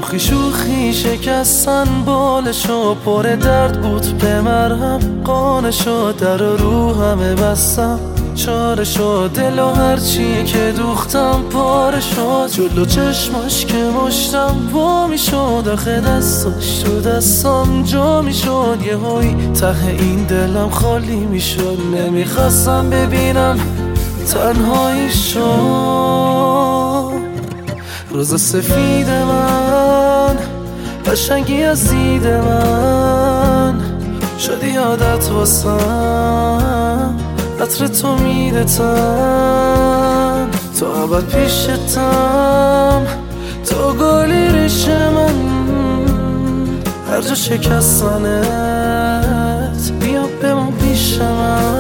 شوخی شوخی شکستن بالشو، پر درد بود به مرهم قانشو، در رو همه بستم چارشو، دل و هرچی که دوختم پاره شد، جلو چشماش که مشتم وا میشد، آخه دستاش تو دستام جا میشد، یه هایی ته این دلم خالی میشد، نمیخواستم ببینم تنهایی شد. روز سفید من، قشنگی از دید من، شدی عادت واسم، عطر تو میدتم، تو ابد پیشتم، تو گلی ریش من، هر جا شکستنت بیا بمون پیش من.